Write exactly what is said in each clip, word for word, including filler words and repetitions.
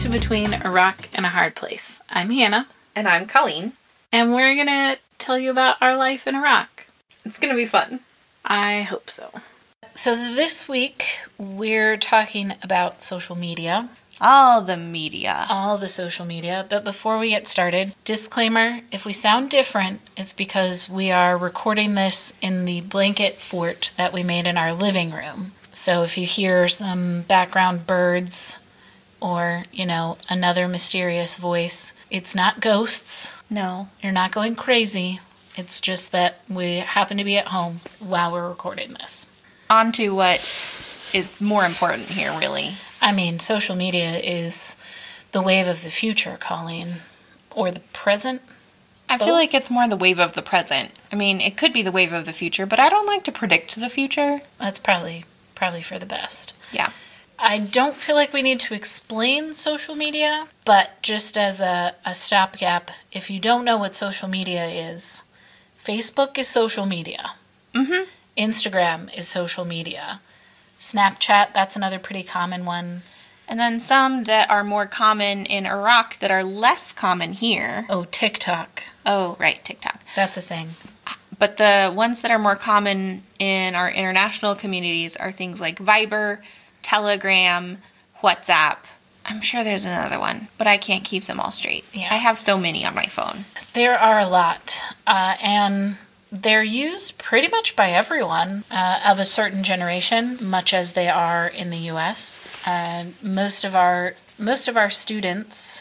to Between a Rock and a Hard Place. I'm Hannah. And I'm Colleen. And we're going to tell you about our life in Iraq. It's going to be fun. I hope so. So this week, we're talking about social media. All the media. All the social media. But before we get started, disclaimer, if we sound different, it's because we are recording this in the blanket fort that we made in our living room. So if you hear some background birds or, you know, another mysterious voice, it's not ghosts. No. You're not going crazy. It's just that we happen to be at home while we're recording this. On to what is more important here, really. I mean, social media is the wave of the future, Colleen. Or the present. I Both? feel like it's more the wave of the present. I mean, it could be the wave of the future, but I don't like to predict the future. That's probably probably for the best. Yeah. I don't feel like we need to explain social media, but just as a, a stopgap, if you don't know what social media is, Facebook is social media. Mm-hmm. Instagram is social media. Snapchat, that's another pretty common one. And then some that are more common in Iraq that are less common here. Oh, TikTok. Oh, right, TikTok. That's a thing. But the ones that are more common in our international communities are things like Viber, Telegram, WhatsApp. I'm sure there's another one, but I can't keep them all straight. Yeah. I have so many on my phone. There are a lot, uh, and they're used pretty much by everyone uh, of a certain generation, much as they are in the U S. Uh, most of our most of our students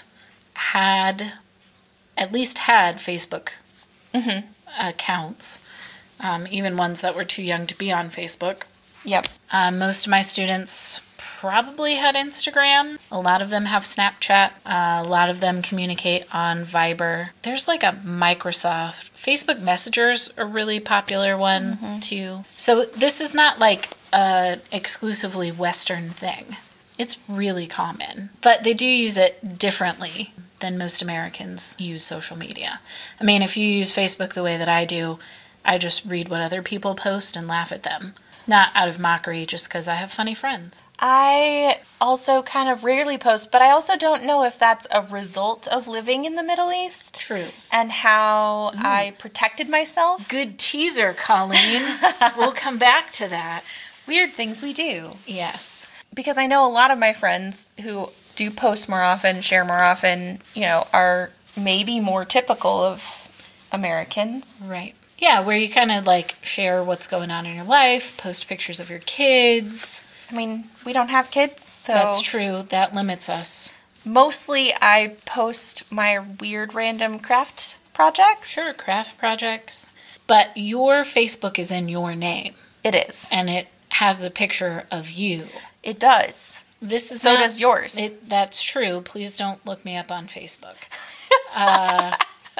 had, at least had Facebook Mm-hmm. accounts, um, even ones that were too young to be on Facebook. Yep. Uh, most of my students probably had Instagram. A lot of them have Snapchat. Uh, a lot of them communicate on Viber. There's like a Microsoft. Facebook Messenger's a really popular one, mm-hmm. too. So this is not like an exclusively Western thing. It's really common. But they do use it differently than most Americans use social media. I mean, if you use Facebook the way that I do, I just read what other people post and laugh at them. Not out of mockery, just because I have funny friends. I also kind of rarely post, but I also don't know if that's a result of living in the Middle East. True. And how Ooh. I protected myself. Good teaser, Colleen. We'll come back to that. Weird things we do. Yes. Because I know a lot of my friends who do post more often, share more often, you know, are maybe more typical of Americans. Right. Yeah, where you kind of like share what's going on in your life, post pictures of your kids. I mean, we don't have kids, so... That's true. That limits us. Mostly I post my weird random craft projects. Sure, craft projects. But your Facebook is in your name. It is. And it has a picture of you. It does. This is so not, does yours. It, that's true. Please don't look me up on Facebook. uh,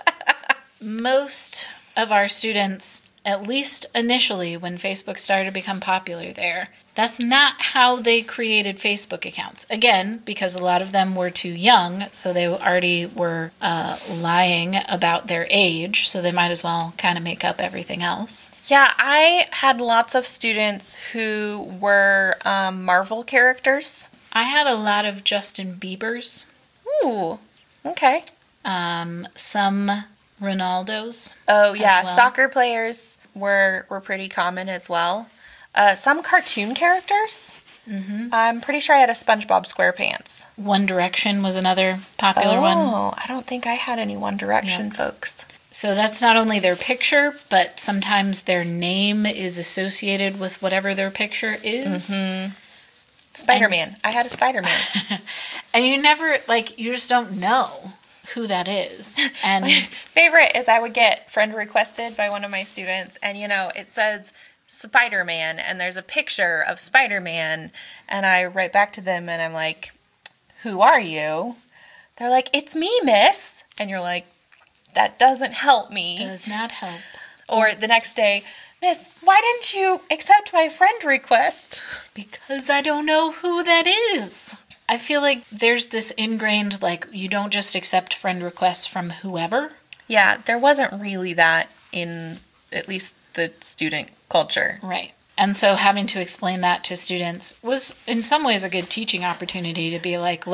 most of our students, at least initially when Facebook started to become popular there, that's not how they created Facebook accounts. Again, because a lot of them were too young, so they already were uh, lying about their age, so they might as well kind of make up everything else. Yeah, I had lots of students who were um, Marvel characters. I had a lot of Justin Biebers. Ooh, okay. Um, some Ronaldos. Oh, yeah. well. Soccer players were, were pretty common as well. Uh, some cartoon characters. Mm-hmm. I'm pretty sure I had a SpongeBob SquarePants. One Direction was another popular oh, one. Oh, I don't think I had any One Direction Yep. folks. So that's not only their picture, but sometimes their name is associated with whatever their picture is. Mm-hmm. Spider-Man. And, I had a Spider-Man. And you never, like, you just don't know who that is. And my favorite is I would get friend requested by one of my students, and, you know, it says Spider-Man, and there's a picture of Spider-Man, and I write back to them, and I'm like, who are you? They're like, it's me, miss. And you're like, that doesn't help me. Does not help. Or the next day, miss, why didn't you accept my friend request? Because I don't know who that is. I feel like there's this ingrained, like, you don't just accept friend requests from whoever. Yeah, there wasn't really that in at least the student culture. Right. And so having to explain that to students was in some ways a good teaching opportunity to be like, look,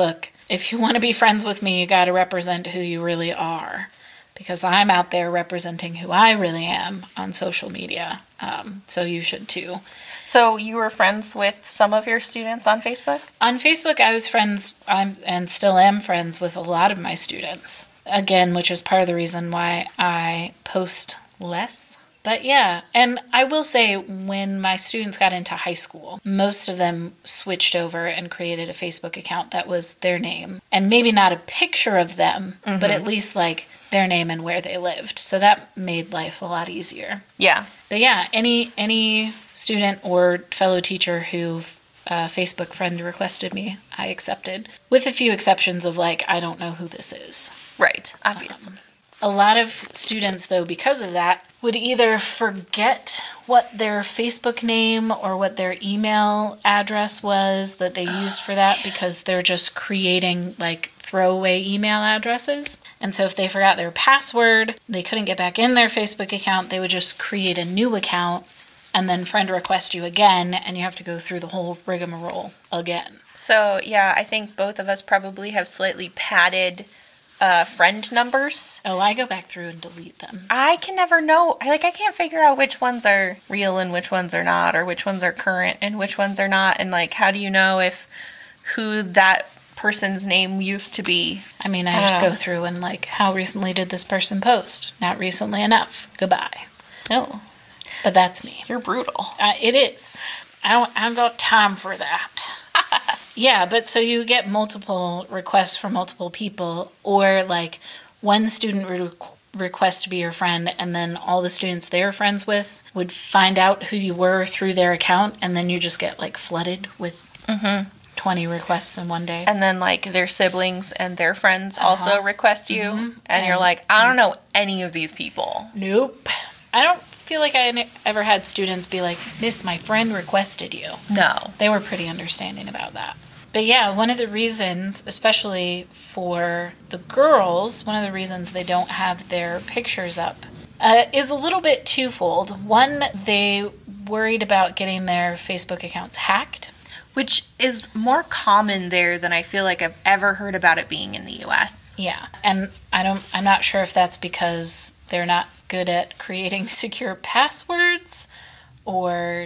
if you want to be friends with me, you got to represent who you really are. Because I'm out there representing who I really am on social media. Um, so you should too. So you were friends with some of your students on Facebook? On Facebook, I was friends, I'm, and still am friends with a lot of my students. Again, which is part of the reason why I post less. But yeah, and I will say when my students got into high school, most of them switched over and created a Facebook account that was their name. And maybe not a picture of them, mm-hmm. but at least like their name and where they lived. So that made life a lot easier. Yeah. But yeah, any any student or fellow teacher who uh, Facebook friend requested me, I accepted. With a few exceptions of like, I don't know who this is. Right, obviously. Um, a lot of students, though, because of that, would either forget what their Facebook name or what their email address was that they used for that because they're just creating like throwaway email addresses. And so if they forgot their password, they couldn't get back in their Facebook account, they would just create a new account and then friend request you again, and you have to go through the whole rigmarole again. So, yeah, I think both of us probably have slightly padded Uh, friend numbers. Oh, I go back through and delete them. I can never know. I like I can't figure out which ones are real and which ones are not, or which ones are current and which ones are not. And like, how do you know if who that person's name used to be? I mean, I, I just know. go through and like, how recently did this person post? Not recently enough. Goodbye. Oh, but that's me. You're brutal. Uh, it is. I don't. I haven't got time for that. Yeah, but so you get multiple requests from multiple people, or like one student re- request to be your friend, and then all the students they were friends with would find out who you were through their account, and then you just get like flooded with mm-hmm. twenty requests in one day. And then like their siblings and their friends uh-huh. also request you, mm-hmm. and, and you're like, I don't know any of these people. Nope. I don't feel like I ever had students be like, Miss, my friend requested you. No. They were pretty understanding about that. But yeah, one of the reasons, especially for the girls, one of the reasons they don't have their pictures up uh, is a little bit twofold. One, they worried about getting their Facebook accounts hacked. Which is more common there than I feel like I've ever heard about it being in the U S. Yeah, and I don't, I'm not sure if that's because they're not good at creating secure passwords, or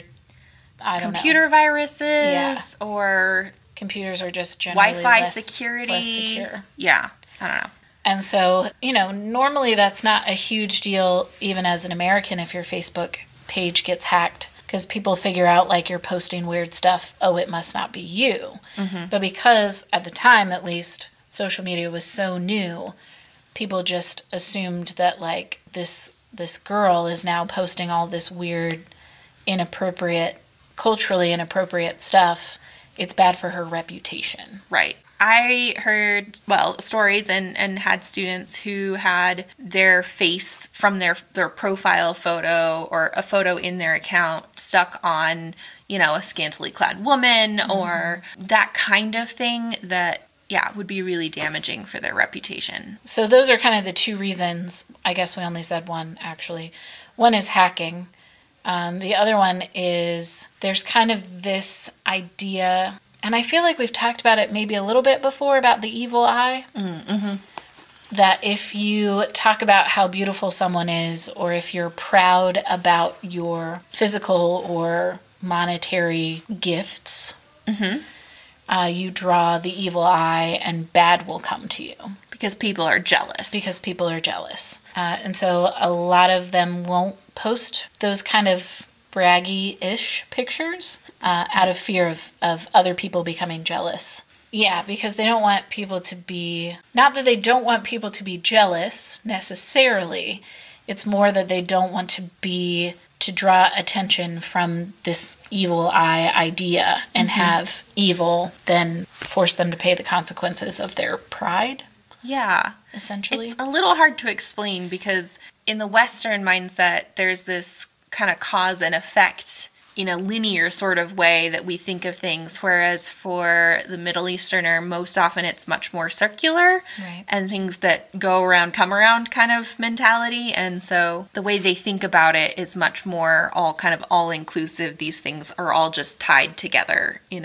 I don't Computer know. viruses, yeah. or computers are just generally Wi-Fi less, security. less secure. Yeah, I don't know. And so, you know, normally that's not a huge deal, even as an American, if your Facebook page gets hacked, because people figure out like you're posting weird stuff. Oh, it must not be you. Mm-hmm. But because at the time, at least, social media was so new, people just assumed that like this this girl is now posting all this weird, inappropriate, culturally inappropriate stuff. It's bad for her reputation. Right. I heard, well, stories and, and had students who had their face from their, their profile photo or a photo in their account stuck on, you know, a scantily clad woman mm-hmm. or that kind of thing that, yeah, would be really damaging for their reputation. So those are kind of the two reasons. I guess we only said one, actually. One is hacking. Um, the other one is there's kind of this idea, and I feel like we've talked about it maybe a little bit before, about the evil eye. Mm-hmm. That if you talk about how beautiful someone is, or if you're proud about your physical or monetary gifts, mm-hmm. uh, you draw the evil eye and bad will come to you. Because people are jealous. Because people are jealous. Uh, and so a lot of them won't post those kind of braggy-ish pictures uh, out of fear of, of other people becoming jealous. Yeah, because they don't want people to be... Not that they don't want people to be jealous, necessarily. It's more that they don't want to be... to draw attention from this evil eye idea and mm-hmm. have evil then force them to pay the consequences of their pride. Yeah. Essentially. It's a little hard to explain because in the Western mindset, there's this kind of cause and effect in a linear sort of way that we think of things, whereas for the Middle Easterner, most often it's much more circular right. and things that go around, come around kind of mentality. And so the way they think about it is much more all kind of all-inclusive. These things are all just tied together in a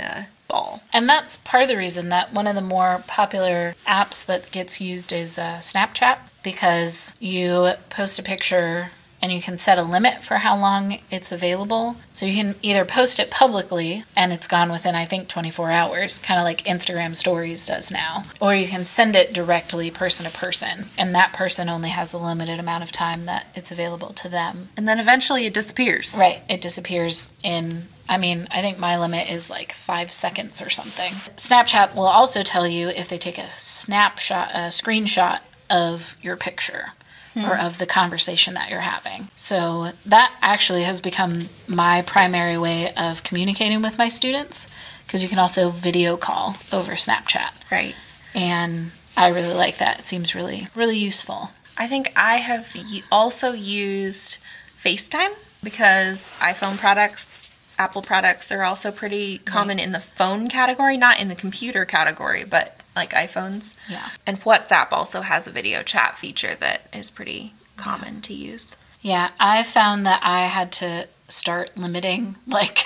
ball. And that's part of the reason that one of the more popular apps that gets used is uh, Snapchat, because you post a picture and you can set a limit for how long it's available. So you can either post it publicly and it's gone within, I think, twenty-four hours, kind of like Instagram Stories does now. Or you can send it directly person to person, and that person only has the limited amount of time that it's available to them. And then eventually it disappears. Right. It disappears in, I mean, I think my limit is like five seconds or something. Snapchat will also tell you if they take a snapshot, a screenshot of your picture. Hmm. Or of the conversation that you're having. So that actually has become my primary way of communicating with my students, because you can also video call over Snapchat. Right. And I really like that. It seems really, really useful. I think I have also used FaceTime, because iPhone products, Apple products are also pretty common right. in the phone category, not in the computer category, but like iPhones. Yeah. And WhatsApp also has a video chat feature that is pretty common yeah. to use. Yeah, I found that I had to start limiting, like,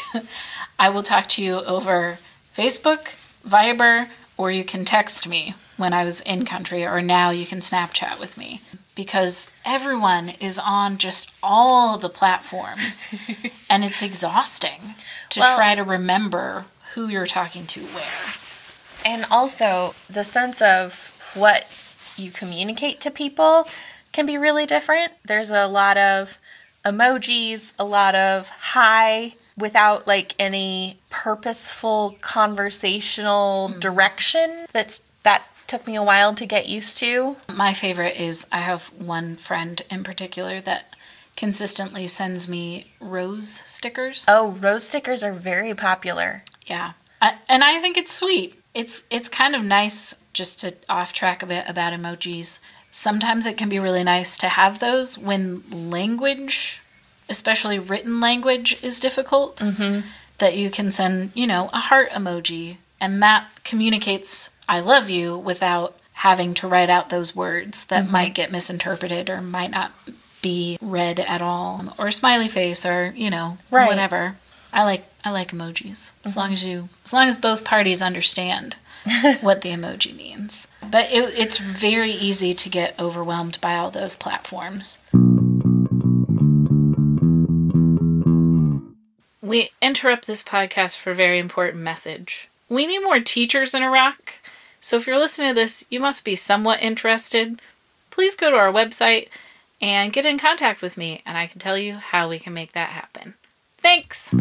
I will talk to you over Facebook, Viber, or you can text me when I was in country, or now you can Snapchat with me. Because everyone is on just all of the platforms, and it's exhausting to well, try to remember who you're talking to where. And also, the sense of what you communicate to people can be really different. There's a lot of emojis, a lot of hi, without like any purposeful conversational mm. direction. That's that took me a while to get used to. My favorite is, I have one friend in particular that consistently sends me rose stickers. Oh, rose stickers are very popular. Yeah. I, and I think it's sweet. It's it's kind of nice, just to off track a bit about emojis. Sometimes it can be really nice to have those when language, especially written language, is difficult. Mm-hmm. That you can send, you know, a heart emoji, and that communicates I love you without having to write out those words that mm-hmm. might get misinterpreted or might not be read at all. Or a smiley face, or, you know, right. whatever. I like I like emojis, as mm-hmm. long as you, as long as both parties understand what the emoji means. But it, it's very easy to get overwhelmed by all those platforms. We interrupt this podcast for a very important message. We need more teachers in Iraq, so if you're listening to this, you must be somewhat interested. Please go to our website and get in contact with me, and I can tell you how we can make that happen. Thanks!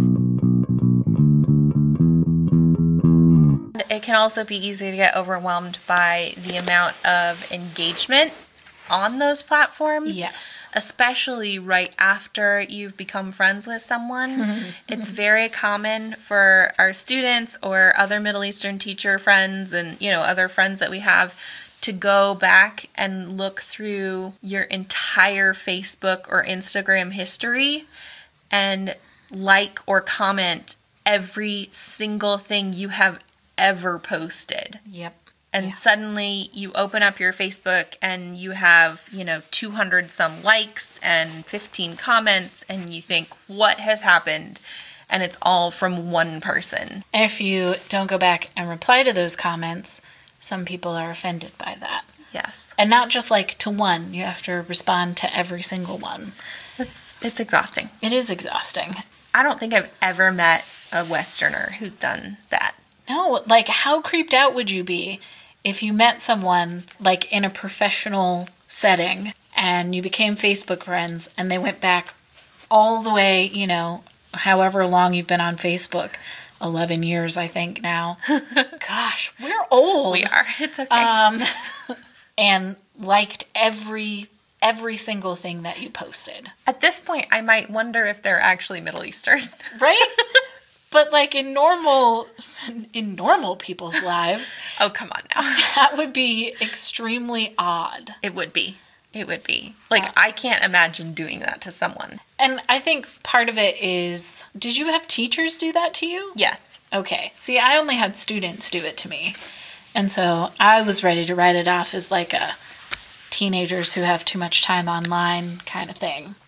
It can also be easy to get overwhelmed by the amount of engagement on those platforms. Yes. Especially right after you've become friends with someone. It's very common for our students or other Middle Eastern teacher friends and, you know, other friends that we have to go back and look through your entire Facebook or Instagram history and like or comment every single thing you have ever posted. Yep. And yeah. suddenly you open up your Facebook and you have, you know, two hundred some likes and fifteen comments, and you think, what has happened? And it's all from one person. If you don't go back and reply to those comments, some people are offended by that. Yes. And not just like to one, you have to respond to every single one. It's it's exhausting. It is exhausting. I don't think I've ever met a Westerner who's done that. No, like how creeped out would you be if you met someone like in a professional setting and you became Facebook friends and they went back all the way, you know, however long you've been on Facebook, eleven years, I think now. Gosh, we're old. We are. It's okay. Um, and liked every every single thing that you posted. At this point, I might wonder if they're actually Middle Eastern. Right? But like in normal, in normal people's lives. Oh, come on now. That would be extremely odd. It would be. It would be. Like, uh, I can't imagine doing that to someone. And I think part of it is, did you have teachers do that to you? Yes. Okay. See, I only had students do it to me. And so I was ready to write it off as like a teenagers who have too much time online kind of thing.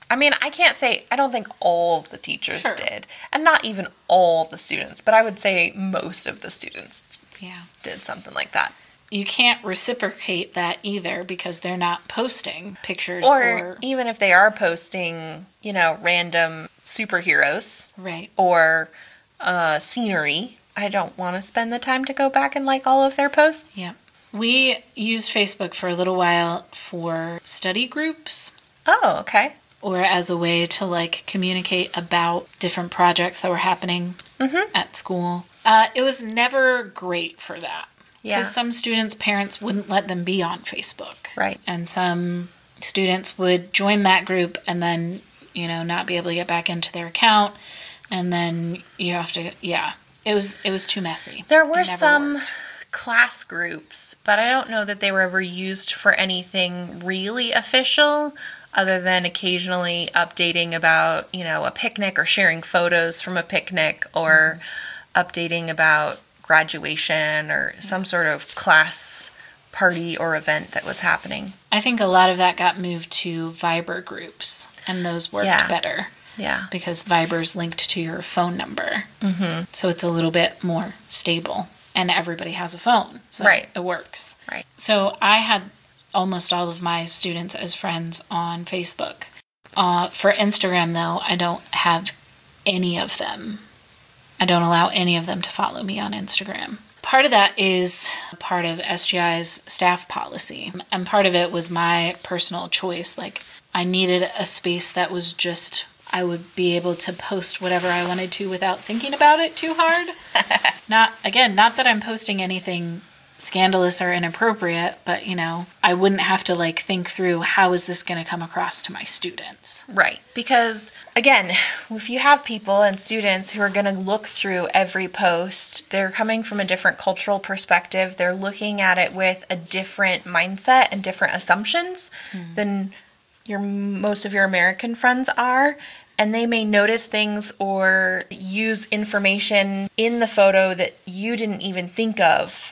I mean, I can't say, I don't think all of the teachers Sure. did, and not even all the students, but I would say most of the students Yeah. did something like that. You can't reciprocate that either because they're not posting pictures Or, or, even if they are posting, you know, random superheroes right. or uh, scenery, I don't want to spend the time to go back and like all of their posts. Yeah. We used Facebook for a little while for study groups Oh, okay. or as a way to like communicate about different projects that were happening Mhm. at school. Uh, it was never great for that. Yeah. Because some students' parents wouldn't let them be on Facebook. Right. And some students would join that group and then, you know, not be able to get back into their account. And then you have to, yeah. It was it was too messy. There It were never some worked. class groups, but I don't know that they were ever used for anything really official other than occasionally updating about, you know, a picnic or sharing photos from a picnic or updating about graduation or some sort of class party or event that was happening. I think a lot of that got moved to Viber groups, and those worked Yeah. better Yeah. because Viber's linked to your phone number. Mm-hmm. So it's a little bit more stable, and everybody has a phone. So Right. it works. Right. So I had almost all of my students as friends on Facebook. Uh, for Instagram, though, I don't have any of them. I don't allow any of them to follow me on Instagram. Part of that is part of S G I's staff policy, and part of it was my personal choice. Like, I needed a space that was just, I would be able to post whatever I wanted to without thinking about it too hard. Not, again, not that I'm posting anything scandalous or inappropriate, but, you know, I wouldn't have to, like, think through how is this going to come across to my students. Right. Because, again, if you have people and students who are going to look through every post, they're coming from a different cultural perspective. They're looking at it with a different mindset and different assumptions than your most of your American friends are. And they may notice things or use information in the photo that you didn't even think of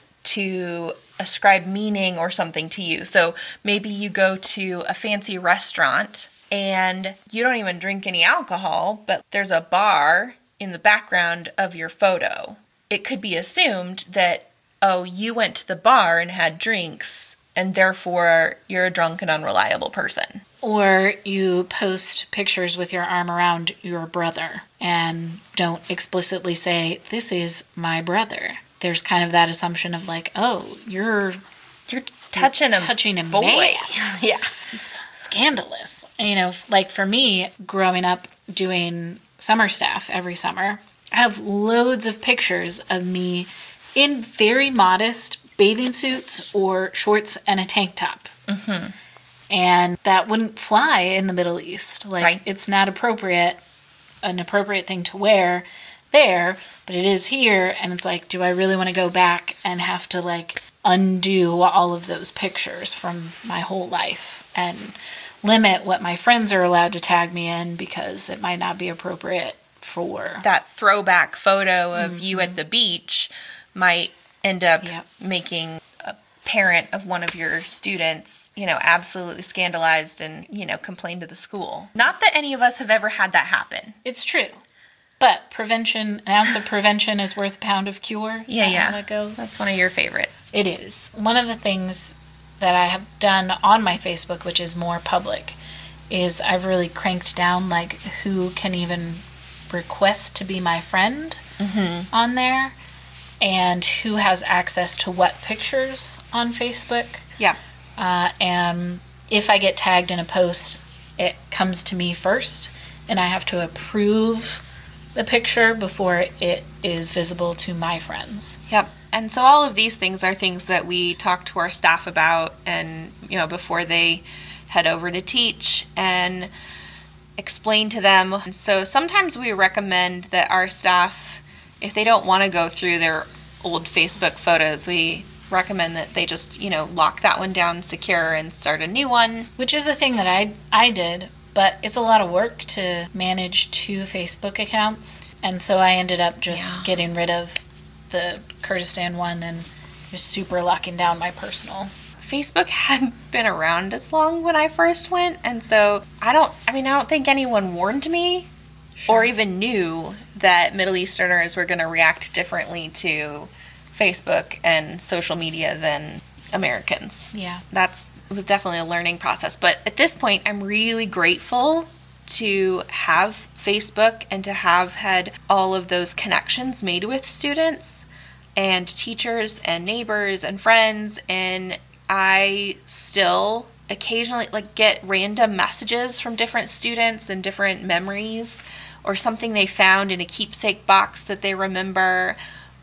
to ascribe meaning or something to you. So maybe you go to a fancy restaurant and you don't even drink any alcohol, but there's a bar in the background of your photo. It could be assumed that, oh, you went to the bar and had drinks, and therefore you're a drunk and unreliable person. Or you post pictures with your arm around your brother and don't explicitly say, this is my brother. There's kind of that assumption of like, oh, you're You're touching a touching a boy. man. Yeah. It's scandalous. You know, like for me, growing up doing summer staff every summer, I have loads of pictures of me in very modest bathing suits or shorts and a tank top. Mm-hmm. And that wouldn't fly in the Middle East. Like, Right. it's not appropriate, an appropriate thing to wear there, but it is here. And it's like, do I really want to go back and have to, like, undo all of those pictures from my whole life and limit what my friends are allowed to tag me in because it might not be appropriate for... That throwback photo of you at the beach might end up Yep. making a parent of one of your students, you know, absolutely scandalized and, you know, complain to the school. Not that any of us have ever had that happen. It's true. But prevention, an ounce of prevention is worth a pound of cure. Is Yeah, that yeah. how that goes? That's one of your favorites. It is. One of the things that I have done on my Facebook, which is more public, is I've really cranked down like who can even request to be my friend on there and who has access to what pictures on Facebook. Yeah. Uh, and if I get tagged in a post, it comes to me first, and I have to approve the picture before it is visible to my friends. Yep. And so all of these things are things that we talk to our staff about and, you know, before they head over to teach and explain to them. And so sometimes we recommend that our staff, if they don't want to go through their old Facebook photos, we recommend that they just, you know, lock that one down secure and start a new one. Which is a thing that I I did, but it's a lot of work to manage two Facebook accounts. And so I ended up just Yeah. getting rid of the Kurdistan one and just super locking down my personal. Facebook hadn't been around as long when I first went. And so I don't, I mean, I don't think anyone warned me sure. or even knew that Middle Easterners were going to react differently to Facebook and social media than Americans. Yeah. That's, it was definitely a learning process. But at this point, I'm really grateful to have Facebook and to have had all of those connections made with students and teachers and neighbors and friends. And I still occasionally like get random messages from different students and different memories, or something they found in a keepsake box that they remember,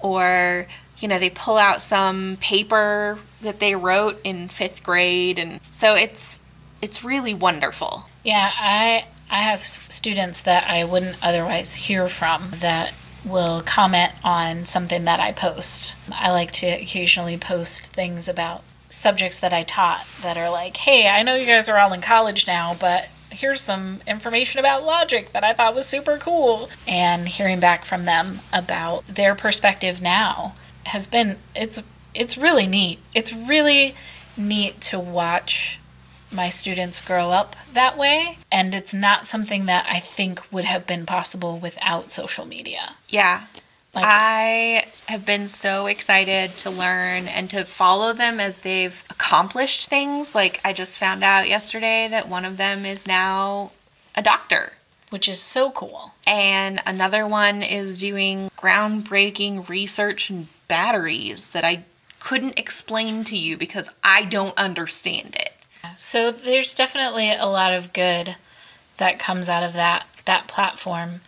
or you know, they pull out some paper that they wrote in fifth grade. And so it's it's really wonderful. Yeah, I I have students that I wouldn't otherwise hear from that will comment on something that I post. I like to occasionally post things about subjects that I taught that are like, hey, I know you guys are all in college now, but here's some information about logic that I thought was super cool. And hearing back from them about their perspective now has been, it's it's really neat. It's really neat to watch my students grow up that way. And it's not something that I think would have been possible without social media. Yeah. Like, I have been so excited to learn and to follow them as they've accomplished things. Like, I just found out yesterday that one of them is now a doctor. Which is so cool. And another one is doing groundbreaking research in batteries that I couldn't explain to you because I don't understand it. So there's definitely a lot of good that comes out of that that platform.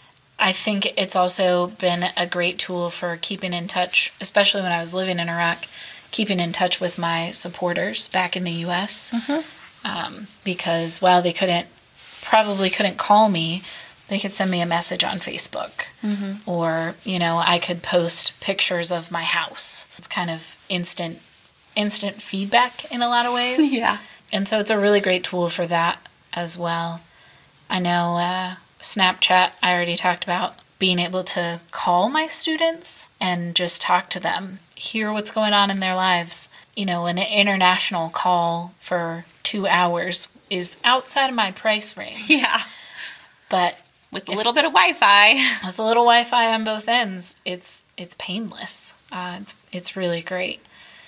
I think it's also been a great tool for keeping in touch, especially when I was living in Iraq, keeping in touch with my supporters back in the U S Mm-hmm. Um, because while they couldn't, probably couldn't call me, they could send me a message on Facebook. Mm-hmm. Or, you know, I could post pictures of my house. It's kind of instant, instant feedback in a lot of ways. Yeah. And so it's a really great tool for that as well. I know uh, Snapchat, I already talked about being able to call my students and just talk to them, hear what's going on in their lives. You know, an international call for two hours is outside of my price range. Yeah. But with a little bit of Wi-Fi. With a little Wi-Fi on both ends, it's it's painless. Uh, it's, it's really great.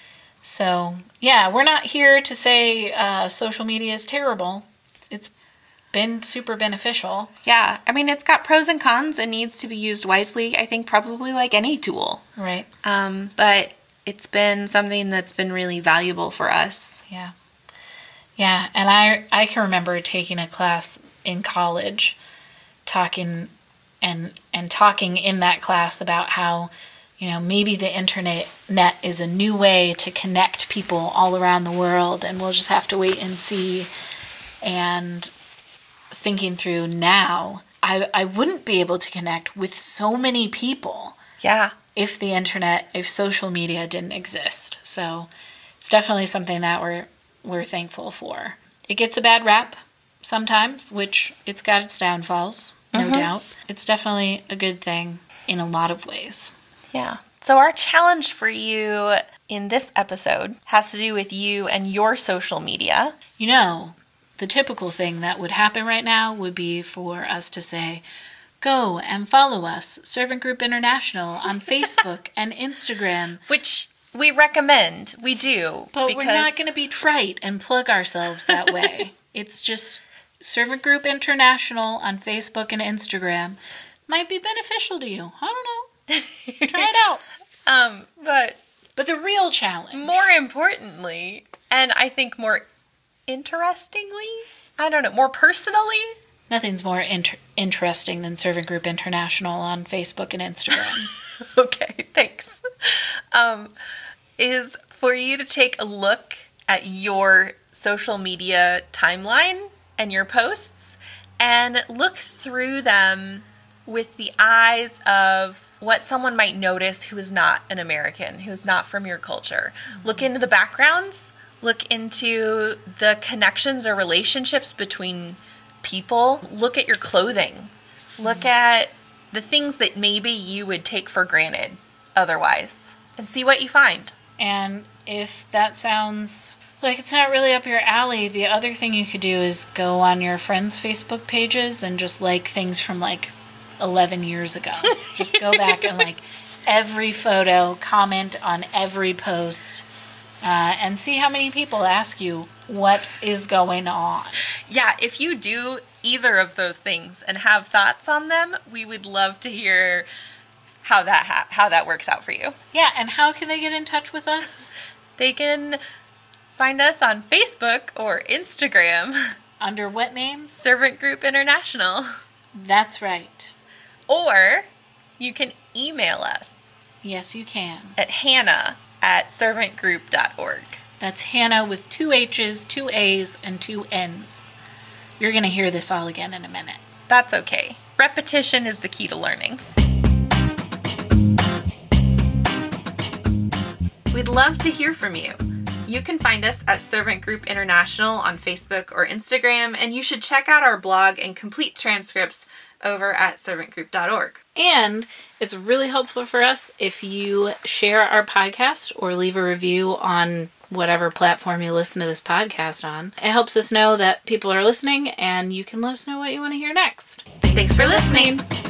So, yeah, we're not here to say uh, social media is terrible. It's been super beneficial. Yeah, I mean, it's got pros and cons and needs to be used wisely, I think probably like any tool. Right. Um, but it's been something that's been really valuable for us. Yeah. Yeah, and I I can remember taking a class in college, talking and and talking in that class about how, you know, maybe the internet net is a new way to connect people all around the world, and we'll just have to wait and see. And thinking through now, I I wouldn't be able to connect with so many people. Yeah. If the internet, if social media didn't exist. So it's definitely something that we're we're thankful for. It gets a bad rap sometimes, which it's got its downfalls, no mm-hmm. doubt. It's definitely a good thing in a lot of ways. Yeah. So our challenge for you in this episode has to do with you and your social media. You know, the typical thing that would happen right now would be for us to say, go and follow us, Servant Group International, on Facebook and Instagram. Which we recommend. We do. But we're not going to be trite and plug ourselves that way. It's just Servant Group International on Facebook and Instagram might be beneficial to you. I don't know. Try it out. Um, but but the real challenge, more importantly, and I think more interestingly, I don't know, more personally, nothing's more inter- interesting than Servant Group International on Facebook and Instagram. Okay, thanks. Um, is for you to take a look at your social media timeline and your posts and look through them with the eyes of what someone might notice who is not an American, who is not from your culture. Mm-hmm. Look into the backgrounds, look into the connections or relationships between people. Look at your clothing. Look mm-hmm. at the things that maybe you would take for granted otherwise and see what you find. And if that sounds like it's not really up your alley, the other thing you could do is go on your friends' Facebook pages and just like things from like eleven years ago. Just go back and like every photo, comment on every post, uh, and see how many people ask you what is going on. Yeah, if you do either of those things and have thoughts on them, we would love to hear how that ha- how that works out for you. Yeah, and how can they get in touch with us? They can find us on Facebook or Instagram. Under what names? Servant Group International. That's right. Or you can email us. Yes, you can. At Hannah at servant group dot org. That's Hannah with two H's, two A's, and two N's. You're going to hear this all again in a minute. That's okay. Repetition is the key to learning. We'd love to hear from you. You can find us at Servant Group International on Facebook or Instagram, and you should check out our blog and complete transcripts over at servant group dot org. And it's really helpful for us if you share our podcast or leave a review on whatever platform you listen to this podcast on. It helps us know that people are listening, and you can let us know what you want to hear next. Thanks, Thanks for listening. listening.